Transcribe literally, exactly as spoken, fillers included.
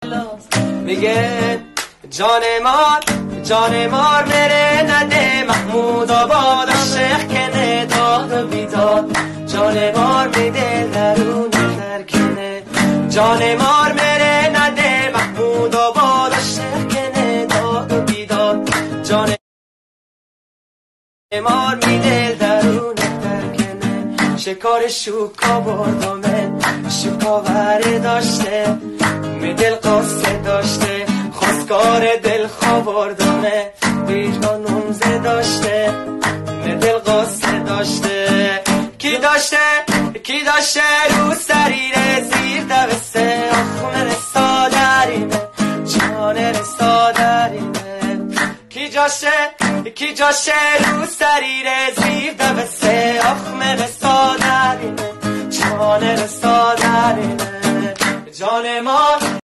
میگه جان مار جان مار میره نده محمود آباد عاشق کنه داد و بیداد جان مار میده درون ترکنه جان مار میره نده محمود آباد عاشق کنه داد و بیداد جان مار میده درون ترکنه شکار شوکا بردمه شوکا وره داشته می دل قصه داشته خواستگار دل خوابردمه بیجان نمزه داشته می دل قصه داشته کی داشته کی داشته رو سریره زیر دوسته آخ من سادرینه جان رسادرینه کی جاشه کی جاشه رو سریره زیر دوسته آخ من سادرینه جان رسادرینه جان ما